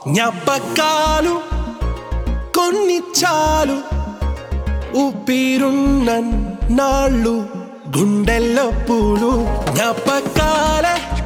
జ్ఞాపకాలు కొన్ని చాలు ఊపిరున్న నాళ్ళు గుండెల్లో పూలు జ్ఞాపకాల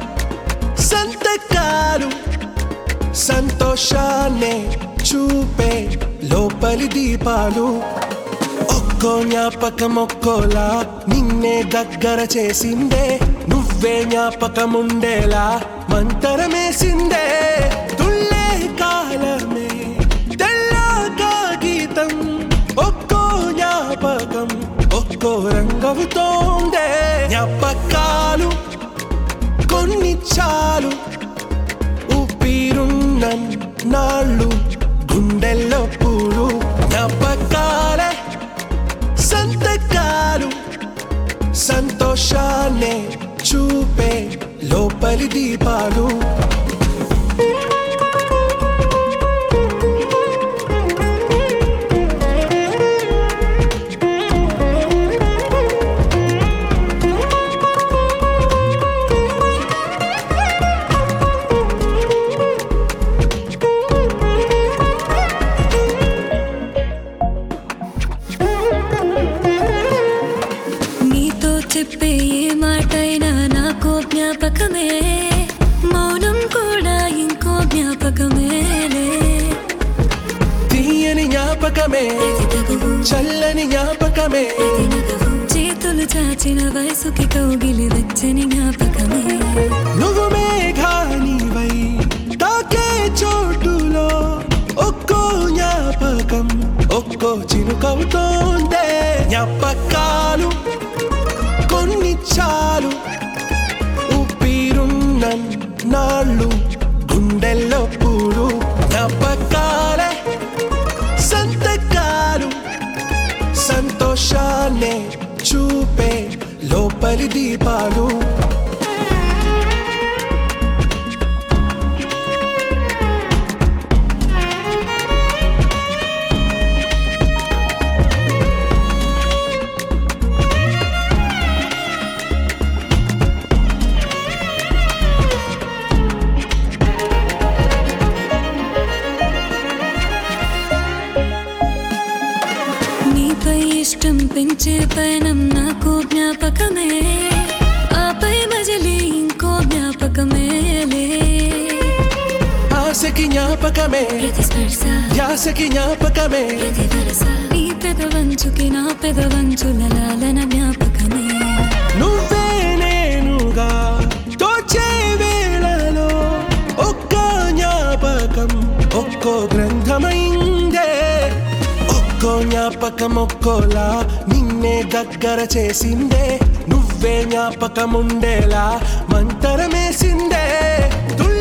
సంతకాలు సంతోషాన్నే చూపే లోపలి దీపాలు ఒక్కో జ్ఞాపకం ఒక్కోలా నిన్నే దగ్గర చేసిందే నువ్వే జ్ఞాపకముండేలా మంతరమేసిందే తుళ్ళే కాలమే తెల్లగా గీతం ఒక్కో జ్ఞాపకం ఒక్కో రంగవుతోందే జ్ఞాపకాలు కొన్ని చాలు ఊపిరున్న నాళ్ళు గుండెల్లో పూలు జ్ఞాపకాల సంతకాలు సంతోషాన్నే చూపే లోపలి దీపాలు చెప్పే ఏ మాటైనా నాకు జ్ఞాపకమే మౌనం కూడా ఇంకో జ్ఞాపకమేలే తీయని జ్ఞాపకమే చల్లని జ్ఞాపకమే చేతులు చాచిన వయసుకి కౌగిలి వచ్చని జ్ఞాపకమే నువ్వు మేఘానివై తాకే చోటులో ఒక్కో జ్ఞాపకం ఒక్కో చినుకవుతోందే జ్ఞాపకాలు కొన్ని చాలు ఊపిరున్న నాళ్ళు గుండెల్లో పూలు జ్ఞాపకాల సంతకాలు సంతోషాన్నే చూపే లోపలి దీపాలు ఇష్టం పెంచే పయనం నాకు జ్ఞాపకమే ఆపై మజిలీ ఇంకో జ్ఞాపకమేలే ఆశకి జ్ఞాపకమే ధ్యాసకి జ్ఞాపకమే నీ పెదవంచుకి నా పెదవంచుల లాలన జ్ఞాపకమే నువ్వే నేనుగా తోచే వేళలో ఒక్కో జ్ఞాపకం ఒక్కో గ్రంథమైందే ఒక్కో జ్ఞాపకం ఒక్కోలా నిన్నే దగ్గర చేసిందే నువ్వే జ్ఞాపకముండేలా మంతరమేసిందే